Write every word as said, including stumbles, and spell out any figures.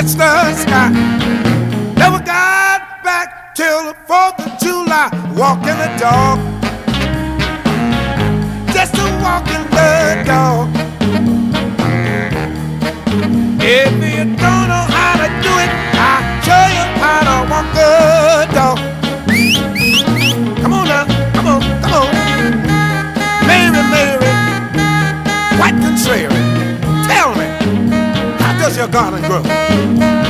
touch the sky. Never got back till the fourth of July. Walking the dog, just a walking the dog. If you don't know how to do it, I'll show you how to walk the dog. Come on now, come on, come on. Mary, Mary, quite contrary. Tell me, how does your garden grow?